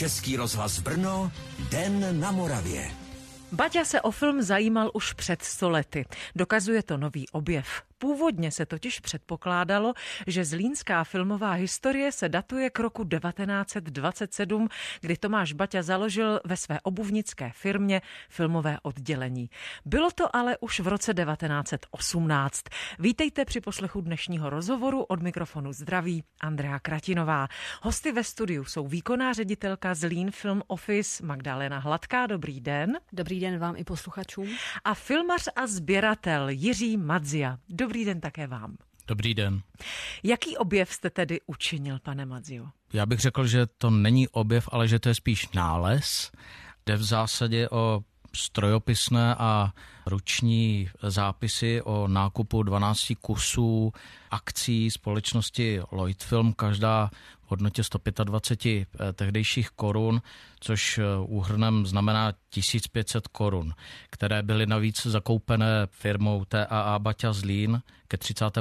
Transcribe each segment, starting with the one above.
Český rozhlas Brno, Den na Moravě. Baťa se o film zajímal už před 100 lety. Dokazuje to nový objev. Původně se totiž předpokládalo, že zlínská filmová historie se datuje k roku 1927, kdy Tomáš Baťa založil ve své obuvnické firmě filmové oddělení. Bylo to ale už v roce 1918. Vítejte při poslechu dnešního rozhovoru, od mikrofonu zdraví Andrea Kratinová. Hosty ve studiu jsou výkonná ředitelka Zlín Film Office Magdalena Hladká. Dobrý den. Dobrý den vám i posluchačům. A filmař a sběratel Jiří Madzia. Dobrý den také vám. Dobrý den. Jaký objev jste tedy učinil, pane Madzio? Já bych řekl, že to není objev, ale že to je spíš nález. Jde v zásadě o strojopisné a ruční zápisy o nákupu 12 kusů akcí společnosti Lloyd Film, každá v hodnotě 125 tehdejších korun, což úhrnem znamená 1500 korun, které byly navíc zakoupené firmou TAA Baťa Zlín ke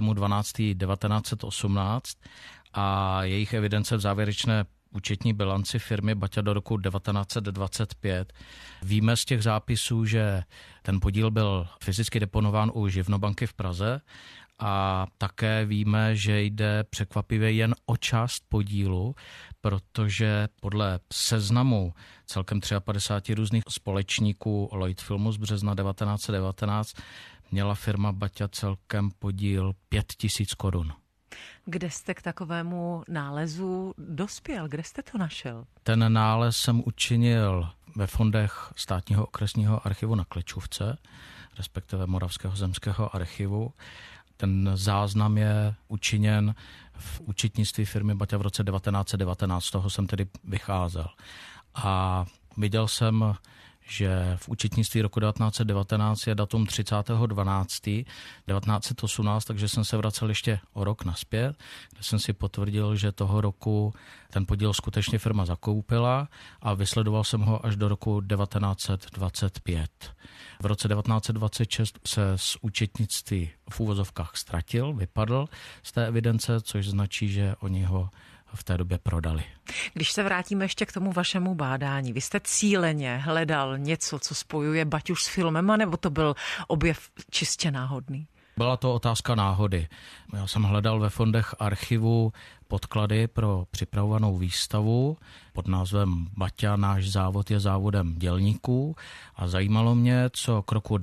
30.12.1918 a jejich evidence v závěrečné účetní bilanci firmy Baťa do roku 1925. Víme z těch zápisů, že ten podíl byl fyzicky deponován u Živnobanky v Praze a také víme, že jde překvapivě jen o část podílu, protože podle seznamu celkem 53 různých společníků Lloyd Filmu z března 1919 měla firma Baťa celkem podíl 5000 korun. Kde jste k takovému nálezu dospěl? Kde jste to našel? Ten nález jsem učinil ve fondech Státního okresního archivu na Klečůvce, respektive Moravského zemského archivu. Ten záznam je učiněn v účetnictví firmy Baťa v roce 1919, z toho jsem tedy vycházel. A viděl jsem, že v účetnictví roku 1919 je datum 30.12.1918, takže jsem se vracel ještě o rok nazpět, kde jsem si potvrdil, že toho roku ten podíl skutečně firma zakoupila a vysledoval jsem ho až do roku 1925. V roce 1926 se z účetnictví v úvozovkách ztratil, vypadl z té evidence, což značí, že oni ho v té době prodali. Když se vrátíme ještě k tomu vašemu bádání, vy jste cíleně hledal něco, co spojuje Baťu s filmem, anebo to byl objev čistě náhodný? Byla to otázka náhody. Já jsem hledal ve fondech archivu podklady pro připravovanou výstavu pod názvem Baťa, náš závod je závodem dělníků a zajímalo mě, co k roku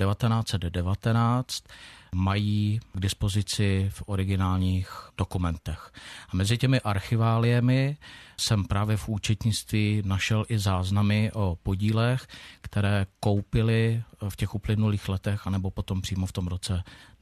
1919 mají k dispozici v originálních dokumentech. A mezi těmi archiváliemi jsem právě v účetnictví našel i záznamy o podílech, které koupili v těch uplynulých letech, anebo potom přímo v tom roce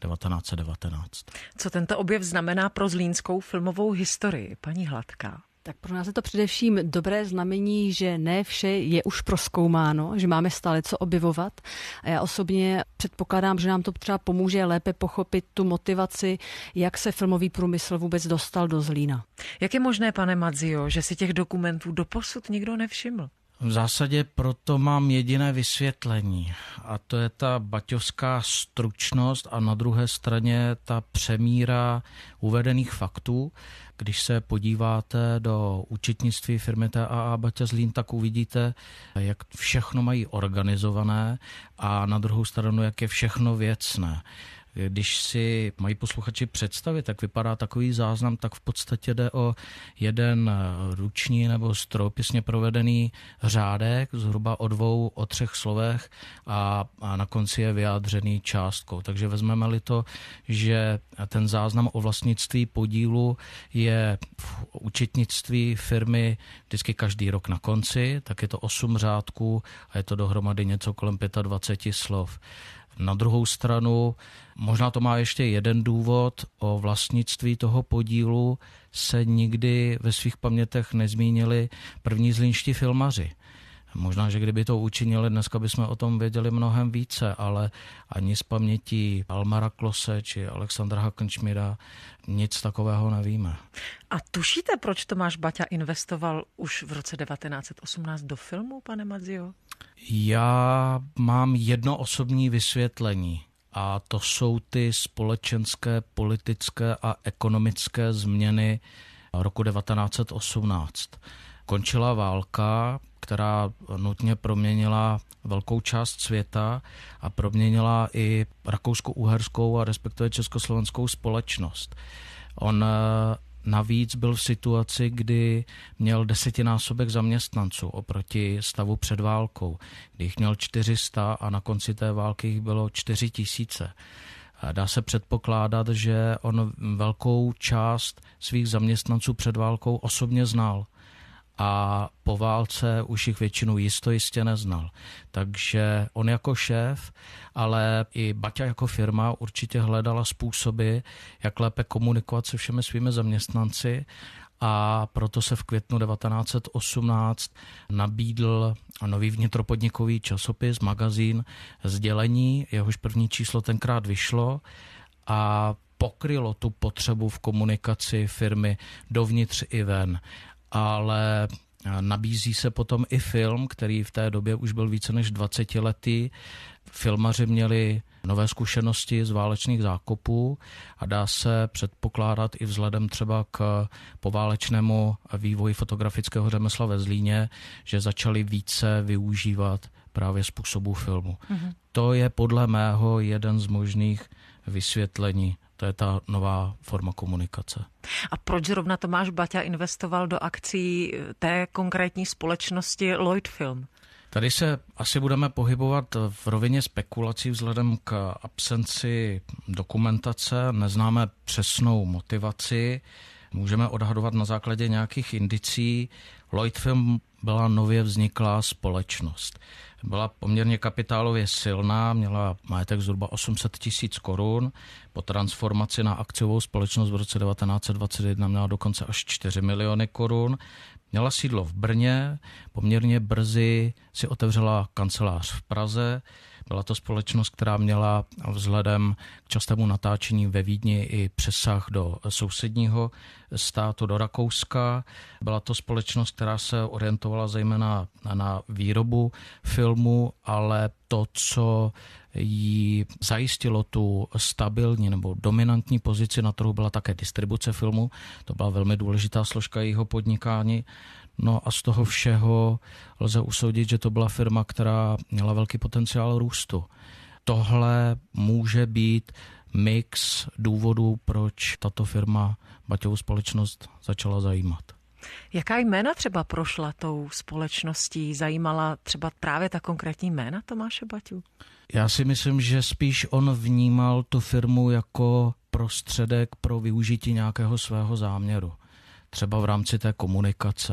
1919. Co tento objev znamená pro zlínskou filmovou historii, paní Hladká? Tak pro nás je to především dobré znamení, že ne vše je už prozkoumáno, že máme stále co objevovat. A já osobně předpokládám, že nám to třeba pomůže lépe pochopit tu motivaci, jak se filmový průmysl vůbec dostal do Zlína. Jak je možné, pane Madzio, že si těch dokumentů doposud nikdo nevšiml? V zásadě proto mám jediné vysvětlení a to je ta baťovská stručnost a na druhé straně ta přemíra uvedených faktů. Když se podíváte do účetnictví firmy TAA Baťa Zlín, tak uvidíte, jak všechno mají organizované a na druhou stranu, jak je všechno věcné. Když si mají posluchači představit, jak vypadá takový záznam, tak v podstatě jde o jeden ruční nebo strojopisně provedený řádek, zhruba o 3 slovech a na konci je vyjádřený částkou. Takže vezmeme-li to, že ten záznam o vlastnictví podílu je v účetnictví firmy vždycky každý rok na konci, tak je to 8 řádků a je to dohromady něco kolem 25 slov. Na druhou stranu, možná to má ještě jeden důvod, o vlastnictví toho podílu se nikdy ve svých pamětech nezmínili první zlínští filmaři. Možná, že kdyby to učinili, dneska bychom o tom věděli mnohem více, ale ani z pamětí Almara Klose či Alexandra Hackenschmidta nic takového nevíme. A tušíte, proč Tomáš Baťa investoval už v roce 1918 do filmu, pane Madzio? Já mám jedno osobní vysvětlení a to jsou ty společenské, politické a ekonomické změny roku 1918. končila válka, která nutně proměnila velkou část světa a proměnila i rakousko-uherskou a respektive československou společnost. On navíc byl v situaci, kdy měl 10násobek zaměstnanců oproti stavu před válkou, kdy jich měl 400 a na konci té války jich bylo 4000. Dá se předpokládat, že on velkou část svých zaměstnanců před válkou osobně znal a po válce už jich většinu jistě neznal. Takže on jako šéf, ale i Baťa jako firma určitě hledala způsoby, jak lépe komunikovat se všemi svými zaměstnanci, a proto se v květnu 1918 nabídl nový vnitropodnikový časopis, magazín Sdělení, jehož první číslo tenkrát vyšlo a pokrylo tu potřebu v komunikaci firmy dovnitř i ven. Ale nabízí se potom i film, který v té době už byl více než 20letý. Filmaři měli nové zkušenosti z válečných zákopů a dá se předpokládat i vzhledem třeba k poválečnému vývoji fotografického řemesla ve Zlíně, že začali více využívat právě způsobů filmu. To je podle mého jeden z možných vysvětlení. To je ta nová forma komunikace. A proč zrovna Tomáš Baťa investoval do akcí té konkrétní společnosti Lloyd Film? Tady se asi budeme pohybovat v rovině spekulací vzhledem k absenci dokumentace, neznáme přesnou motivaci, můžeme odhadovat na základě nějakých indicí. Lloyd Film byla nově vzniklá společnost. Byla poměrně kapitálově silná, měla majetek zhruba 800 000 korun. Po transformaci na akciovou společnost v roce 1921 měla dokonce až 4 miliony korun. Měla sídlo v Brně, poměrně brzy si otevřela kancelář v Praze. Byla to společnost, která měla vzhledem k častému natáčení ve Vídni i přesah do sousedního státu, do Rakouska. Byla to společnost, která se orientovala zejména na výrobu filmu, ale to, co jí zajistilo tu stabilní nebo dominantní pozici na trhu, byla také distribuce filmu. To byla velmi důležitá složka jejího podnikání. No a z toho všeho lze usoudit, že to byla firma, která měla velký potenciál růstu. Tohle může být mix důvodů, proč tato firma Baťovu společnost začala zajímat. Jaká jména třeba prošla tou společností? Zajímala třeba právě ta konkrétní jména Tomáše Baťu? Já si myslím, že spíš on vnímal tu firmu jako prostředek pro využití nějakého svého záměru. Třeba v rámci té komunikace.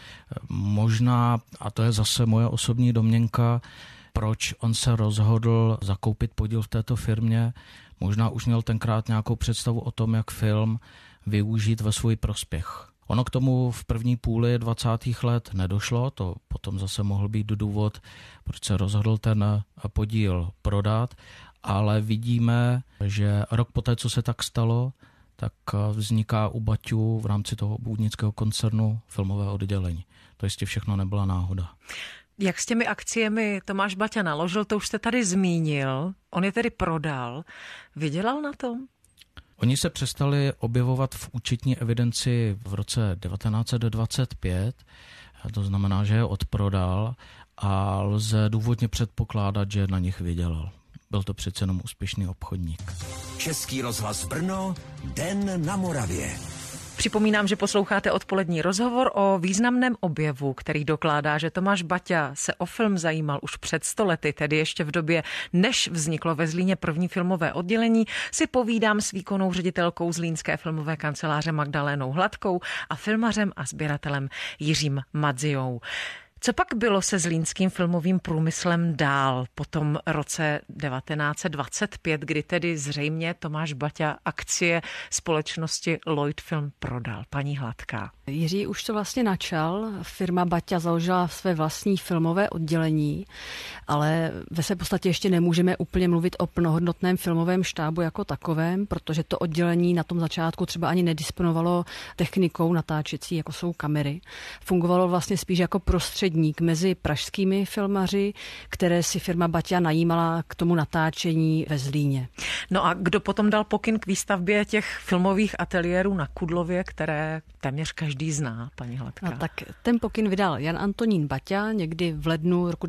Možná, a to je zase moje osobní domněnka, proč on se rozhodl zakoupit podíl v této firmě. Možná už měl tenkrát nějakou představu o tom, jak film využít ve svůj prospěch. Ono k tomu v první půli 20. let nedošlo, to potom zase mohl být důvod, proč se rozhodl ten podíl prodat, ale vidíme, že rok poté, co se tak stalo, tak vzniká u Baťu v rámci toho obuvnického koncernu filmové oddělení. To jistě všechno nebyla náhoda. Jak s těmi akciemi Tomáš Baťa naložil, to už jste tady zmínil. On je tedy prodal. Vydělal na tom? Oni se přestali objevovat v účetní evidenci v roce 1925, to znamená, že je odprodal a lze důvodně předpokládat, že na nich vydělal. Byl to přece jenom úspěšný obchodník. Český rozhlas Brno, Den na Moravě. Připomínám, že posloucháte odpolední rozhovor o významném objevu, který dokládá, že Tomáš Baťa se o film zajímal už před 100 lety, tedy ještě v době, než vzniklo ve Zlíně první filmové oddělení, si povídám s výkonnou ředitelkou Zlínské filmové kanceláře Magdalénou Hladkou a filmařem a sběratelem Jiřím Madziou. Co pak bylo se zlínským filmovým průmyslem dál po tom roce 1925, kdy tedy zřejmě Tomáš Baťa akcie společnosti Lloyd Film prodal? Paní Hladká. Jiří už to vlastně načal. Firma Baťa založila své vlastní filmové oddělení, ale ve své podstatě ještě nemůžeme úplně mluvit o plnohodnotném filmovém štábu jako takovém, protože to oddělení na tom začátku třeba ani nedisponovalo technikou natáčecí, jako jsou kamery. Fungovalo vlastně spíš jako prostředí prostředník mezi pražskými filmaři, které si firma Baťa najímala k tomu natáčení ve Zlíně. No a kdo potom dal pokyn k výstavbě těch filmových ateliérů na Kudlově, které téměř každý zná, paní Hladká? A tak ten pokyn vydal Jan Antonín Baťa někdy v lednu roku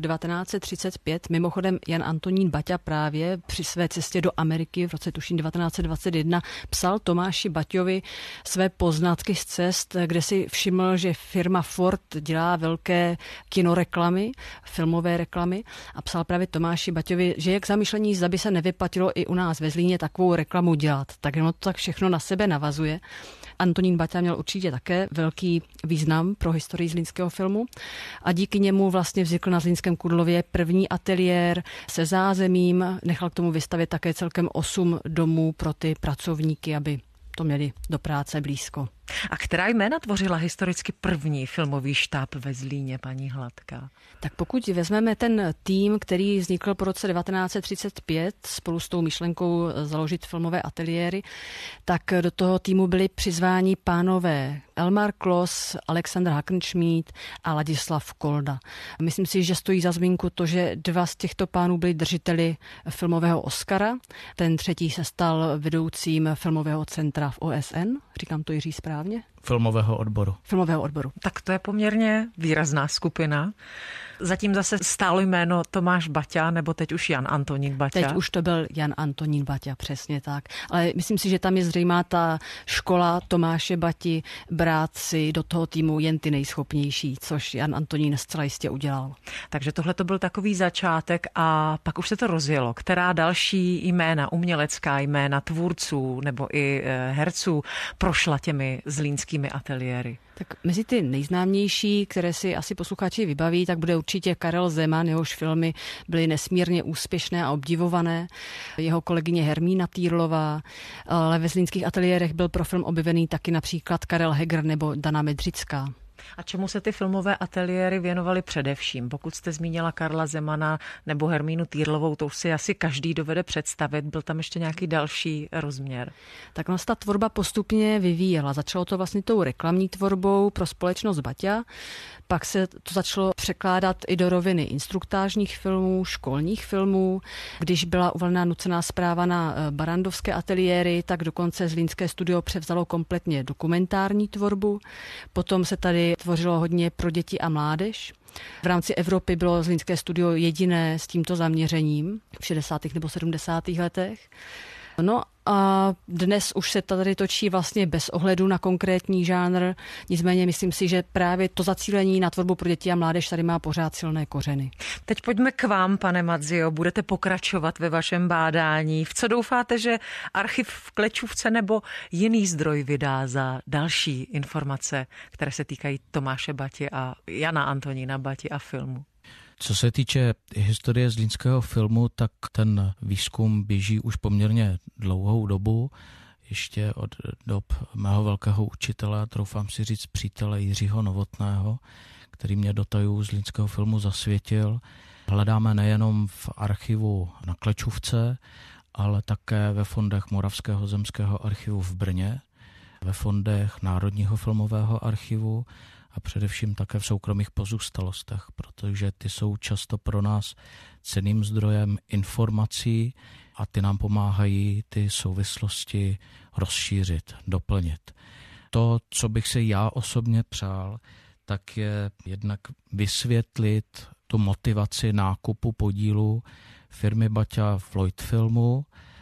1935. Mimochodem Jan Antonín Baťa právě při své cestě do Ameriky v roce tuším 1921 psal Tomáši Baťovi své poznatky z cest, kde si všiml, že firma Ford dělá velké kinoreklamy, filmové reklamy a psal právě Tomáši Baťovi, že je k zamýšlení, zda by se nevyplatilo i u nás ve Zlíně takovou reklamu dělat. Tak ono to tak všechno na sebe navazuje. Antonín Baťa měl určitě také velký význam pro historii zlínského filmu a díky němu vlastně vznikl na zlínském Kudlově první ateliér se zázemím, nechal k tomu vystavět také celkem 8 domů pro ty pracovníky, aby to měli do práce blízko. A která jména tvořila historicky první filmový štáb ve Zlíně, paní Hladká? Tak pokud vezmeme ten tým, který vznikl po roce 1935 spolu s tou myšlenkou založit filmové ateliéry, tak do toho týmu byli přizváni pánové Elmar Klos, Alexander Hackenschmidt a Ladislav Kolda. Myslím si, že stojí za zmínku to, že 2 z těchto pánů byli držiteli filmového Oscara. Ten třetí se stal vedoucím filmového centra v OSN. Říkám to Jiří správně? Filmového odboru. Tak to je poměrně výrazná skupina. Zatím zase stálo jméno Tomáš Baťa, nebo teď už Jan Antonín Baťa? Teď už to byl Jan Antonín Baťa, přesně tak. Ale myslím si, že tam je zřejmá ta škola Tomáše Bati brát si do toho týmu jen ty nejschopnější, což Jan Antonín zcela jistě udělal. Takže tohle to byl takový začátek a pak už se to rozjelo. Která další jména, umělecká jména tvůrců nebo i herců prošla těmi zlínskými ateliéry? Tak mezi ty nejznámější, které si asi posluchači vybaví, tak bude určitě Karel Zeman, jehož filmy byly nesmírně úspěšné a obdivované. Jeho kolegyně Hermína Týrlová, ale ve zlínských ateliérech byl pro film objevený taky například Karel Heger nebo Dana Medřická. A čemu se ty filmové ateliéry věnovaly především? Pokud jste zmínila Karla Zemana nebo Hermínu Týrlovou, to už si asi každý dovede představit. Byl tam ještě nějaký další rozměr? Tak ta tvorba postupně vyvíjela. Začalo to vlastně tou reklamní tvorbou pro společnost Baťa. Pak se to začalo překládat i do roviny instruktážních filmů, školních filmů. Když byla uvalena nucená správa na barandovské ateliéry, tak dokonce zlínské studio převzalo kompletně dokumentární tvorbu. Potom se tady tvořilo hodně pro děti a mládež. V rámci Evropy bylo zlínské studio jediné s tímto zaměřením v 60. nebo 70. letech. No a dnes už se tady točí vlastně bez ohledu na konkrétní žánr, nicméně myslím si, že právě to zacílení na tvorbu pro děti a mládež tady má pořád silné kořeny. Teď pojďme k vám, pane Madzio, budete pokračovat ve vašem bádání. V co doufáte, že archiv v Klečůvce nebo jiný zdroj vydá za další informace, které se týkají Tomáše Bati a Jana Antonína Bati a filmu? Co se týče historie zlínského filmu, tak ten výzkum běží už poměrně dlouhou dobu, ještě od dob mého velkého učitele, troufám si říct přítele Jiřího Novotného, který mě do tajů zlínského filmu zasvětil. Hledáme nejenom v archivu na Klečůvce, ale také ve fondech Moravského zemského archivu v Brně, ve fondech Národního filmového archivu a především také v soukromých pozůstalostech, protože ty jsou často pro nás cenným zdrojem informací a ty nám pomáhají ty souvislosti rozšířit, doplnit. To, co bych si já osobně přál, tak je jednak vysvětlit tu motivaci nákupu podílu firmy Baťa v Lloyd Filmu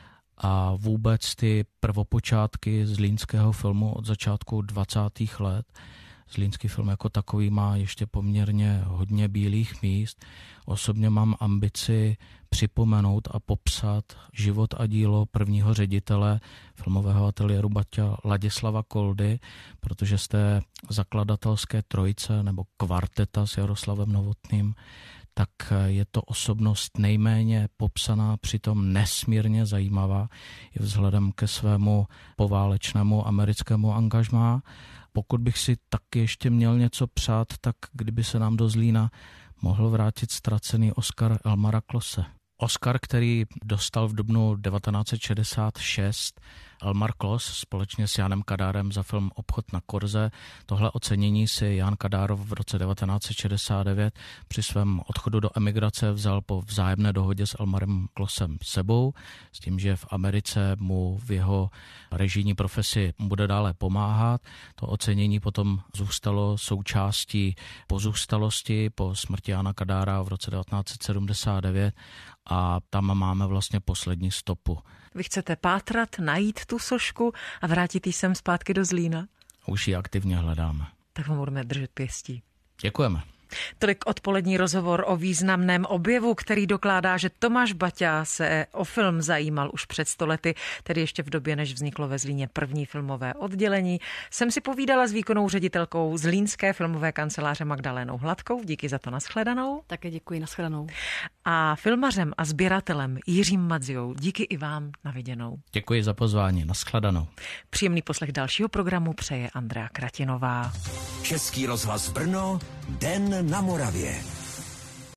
a vůbec ty prvopočátky zlínského filmu od začátku 20. let. Zlínský film jako takový má ještě poměrně hodně bílých míst. Osobně mám ambici připomenout a popsat život a dílo prvního ředitele filmového ateliéru Baťa Ladislava Koldy, protože z té zakladatelské trojice nebo kvarteta s Jaroslavem Novotným, tak je to osobnost nejméně popsaná, přitom nesmírně zajímavá i vzhledem ke svému poválečnému americkému angažmá. Pokud bych si taky ještě měl něco přát, tak kdyby se nám do Zlína mohl vrátit ztracený Oscar Elmara Klose. Oscar, který dostal v dubnu 1966 Elmar Klos společně s Janem Kadárem za film Obchod na Korze. Tohle ocenění si Jan Kadárov v roce 1969 při svém odchodu do emigrace vzal po vzájemné dohodě s Elmarem Klosem sebou, s tím, že v Americe mu v jeho režijní profesi bude dále pomáhat. To ocenění potom zůstalo součástí pozůstalosti po smrti Jana Kadára v roce 1979 a tam máme vlastně poslední stopu. Vy chcete pátrat, najít tu sošku a vrátit ji sem zpátky do Zlína? Už ji aktivně hledáme. Tak vám budeme držet pěstí. Děkujeme. Tolik odpolední rozhovor o významném objevu, který dokládá, že Tomáš Baťa se o film zajímal už před 100 lety, tedy ještě v době, než vzniklo ve Zlíně první filmové oddělení. Jsem si povídala s výkonnou ředitelkou Zlínské filmové kanceláře Magdalénou Hladkou. Díky za to, nashledanou. Také děkuji, nashledanou. A filmařem a sběratelem Jiřím Madziou. Díky i vám, na viděnou. Děkuji za pozvání, nashledanou. Příjemný poslech dalšího programu přeje Andrea Kratinová. Český rozhlas Brno, Den na Moravě.